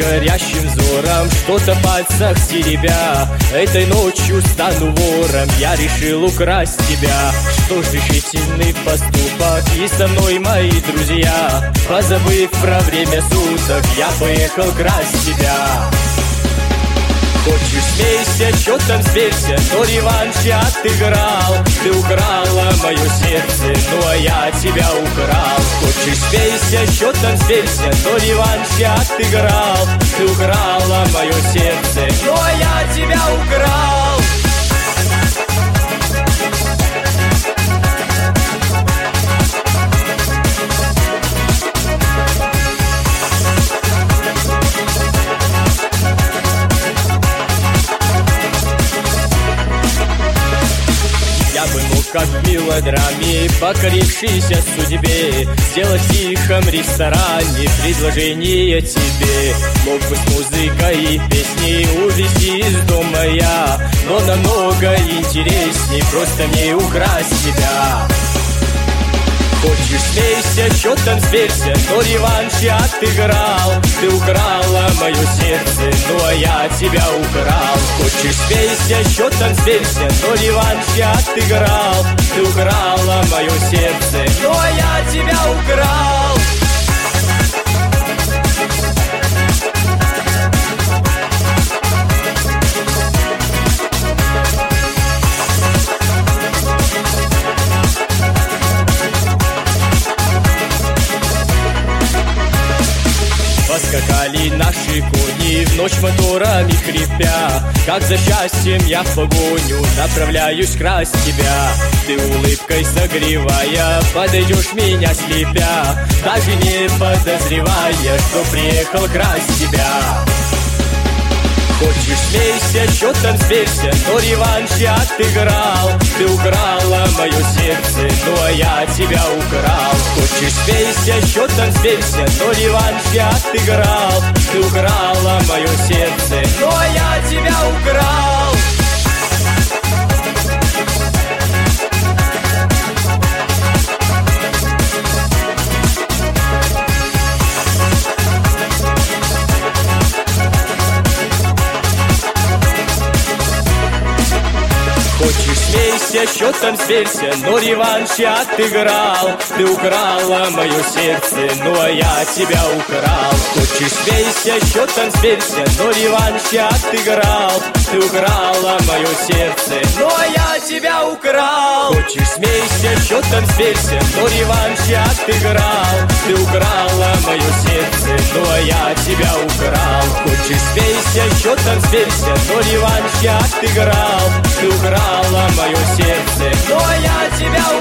горящим взором, что-то в пальцах теребя. Этой ночью стану вором, я решил украсть тебя. Что ж, решительный поступок, и со мной мои друзья. Позабыв про время суток, я поехал красть тебя. Хочешь, смейся, чё там сверься, но реванш я отыграл. Ты украла мое сердце, ну а я тебя украл. Хочешь, смейся, чё там сверься, но реванш я отыграл. Ты украла мое сердце, ну а я тебя украл. Я бы мог, как в мелодраме, покорившийся судьбе, сделать в тихом ресторане предложение тебе. Мог бы с музыкой и песней увезти из дома я, но намного интересней просто мне украсть тебя. Хочешь, смейся, чё там сверься, но реванш я отыграл. Ты украла мое сердце, ну а я тебя украл. Хочешь, смейся, чё там сверься, но реванш я отыграл. Ты украла мое сердце, ну а я тебя украл. Поскакали наши кони в ночь моторами хрипя. Как за счастьем я в погоню направляюсь красть тебя. Ты улыбкой согревая подойдешь меня слепя, даже не подозревая, что приехал красть тебя. Хочешь, смейся, чё там сверься, но реванш я отыграл. Ты украла мое сердце, ну а я тебя украл. Хочешь, смейся, чё там сверься, но реванш я отыграл. Ты украла мое сердце, ну а я тебя украл. Хочешь, смейся, чё там сверься, но реванш я отыграл. Ты украла мое сердце, ну а я тебя украл. Хочешь, смейся, чё там сверься, но реванш я отыграл. Ты украла мое сердце, ну а я тебя украл. Хочешь, смейся, чё там сверься, но реванш я отыграл. Ты украла мое сердце, ну а я тебя украл. Хочешь, смейся, чё там сверься, но реванш я отыграл. Ты украла мое сердце, но я тебя украл.